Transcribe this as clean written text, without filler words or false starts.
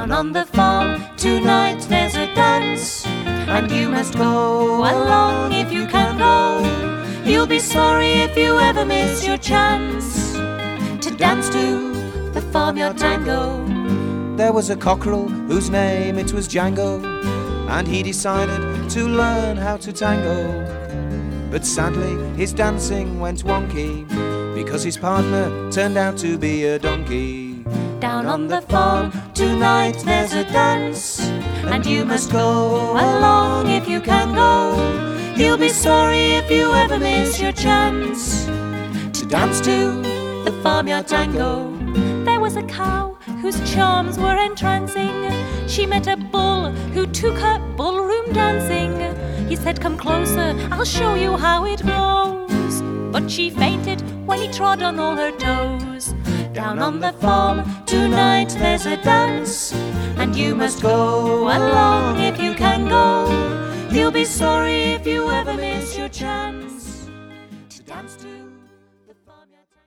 Down on the farm tonight there's a dance, and you must go along if you can go. You'll be sorry if you ever miss your chance to dance to the farmyard tango. There was a cockerel whose name it was Django, and he decided to learn how to tango. But sadly his dancing went wonky, because his partner turned out to be a donkey. Down on the farm tonight there's a dance, and you must go along if you can go. You'll be sorry if you ever miss your chance to dance to the farmyard tango. There was a cow whose charms were entrancing. She met a bull who took her ballroom dancing. He said, "Come closer, I'll show you how it goes." But she fainted when he trod on all her toes. Down on the farm tonight there's a dance, and you must go along if you can go. You'll be sorry if you ever miss your chance to dance to the farmyard.